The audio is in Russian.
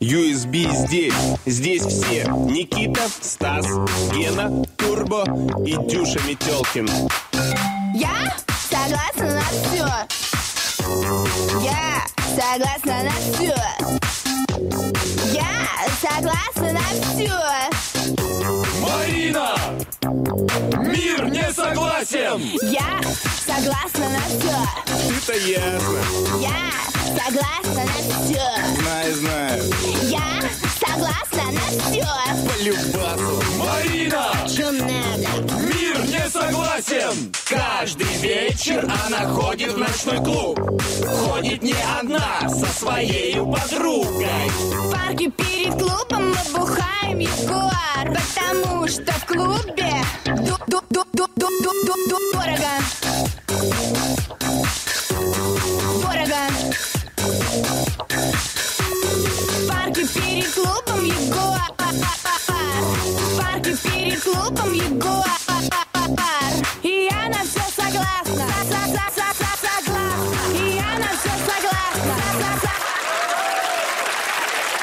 USB здесь. Здесь все. Никита, Стас, Гена, Турбо и Дюша Метелкин. Я согласна на все. Я согласна на все. Я согласна на все. Марина! Мир не согласен! Я согласна на все. Это ясно. Я согласна на все. Знаю. Я согласна на все. По любасу. Марина! Что надо? Мир не согласен! Каждый вечер она ходит в ночной клуб. Ходит не одна, со своей подругой. В парке перед клубом мы бухаем ягуар, потому что в клубе дорого. Дорого. В парке перед клубом ягуар. В парке перед клубом ягуар. И